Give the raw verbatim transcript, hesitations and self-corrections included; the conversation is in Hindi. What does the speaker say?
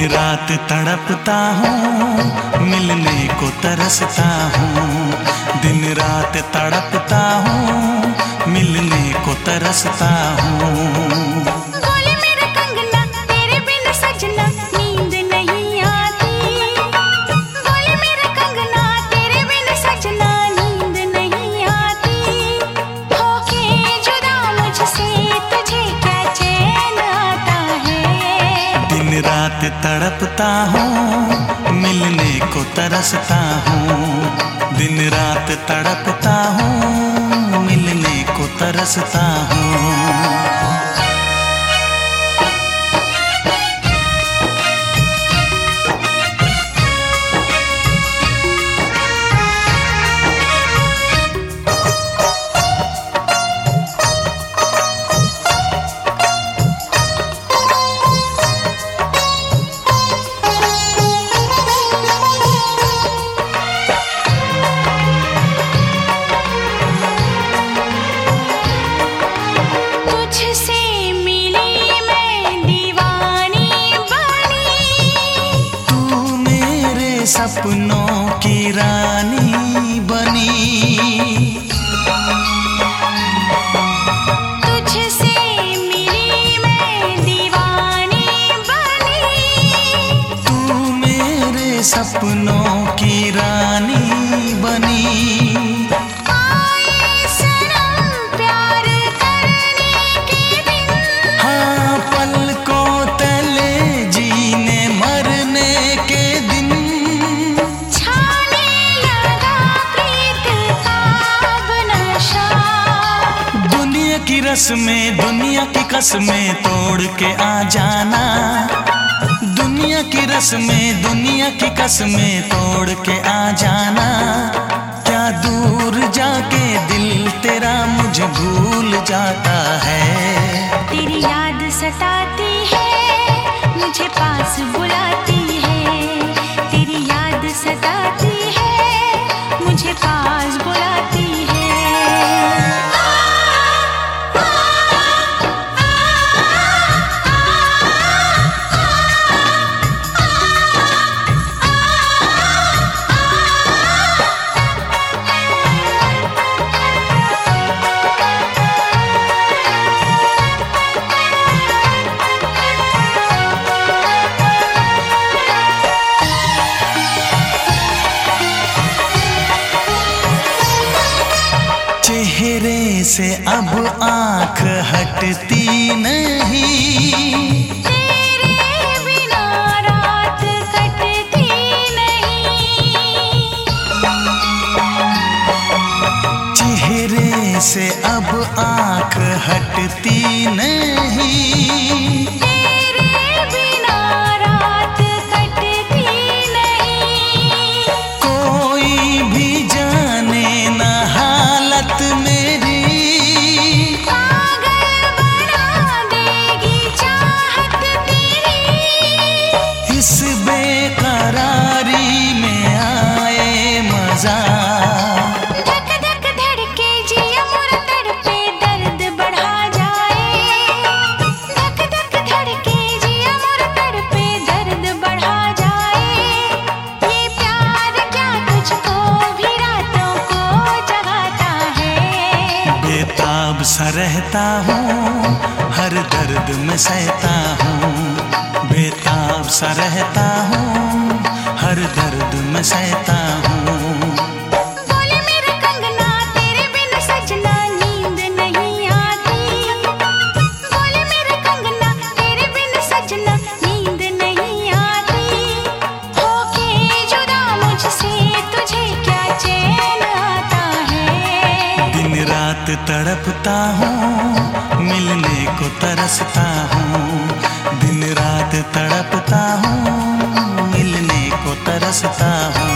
रात तड़पता हूँ, मिलने को तरसता हूँ। दिन रात तड़पता हूँ, मिलने को तरसता हूँ। बोले मेरा कंगना, तेरे बिन सजना नींद नहीं आती। बोले मेरा कंगना, तेरे बिन सजना नींद नहीं आती। होके जुदा मुझसे तुझे क्या चैन आता है। दिन रात तड़पता हूँ, मिलने को तरसता हूँ। दिन रात तड़पता हूँ, मिलने को तरसता हूँ। सपनों की रानी बनी, तुझसे मिली मैं दीवानी बनी। तू मेरे सपनों की रानी बनी। आए सनम प्यार करने के दिन, हाँ पलकों तले जीने मरने के दिन। की रस्में दुनिया की कसमें तोड़ के आ जाना। दुनिया की रस्में दुनिया की कसमें तोड़ के आ जाना। क्या दूर जाके दिल तेरा मुझे भूल जाता है। तेरी याद सताती है, मुझे पास बुलाती है। तेरी याद सताती है, मुझे पास बुलाती है। चेहरे से अब आँख हटती नहीं। तेरे बिना रात कटती नहीं। चेहरे से अब आँख हटती नहीं। तेरे बिना रात कटती नहीं। कोई भी जाने ना हालत मेरी, पागल बना देगी चाहत तेरी। इस बेकरारी में आए मजा। धक धक धड़के जिया मोरा तड़पे दर्द बढ़ा जाए। धक धक धड़के जिया मोरा तड़पे दर्द बढ़ा जाए। ये प्यार क्या तुझको भी रातों को जगाता है। बेताब सा रहता हूँ, हर दर्द में सहता हूँ। बेताब सा रहता हूँ, हर दर्द में सहता हूँ। बोले मेरा कंगना, तेरे बिन सजना नींद नहीं आती। बोले मेरा कंगना, तेरे बिन सजना नींद नहीं आती। होके जुदा मुझसे तुझे क्या चैन आता है। दिन रात तड़पता हूँ, मिलने को तरसता हूँ। दिन रात तड़पता हूँ, मिलने को तरसता हूँ।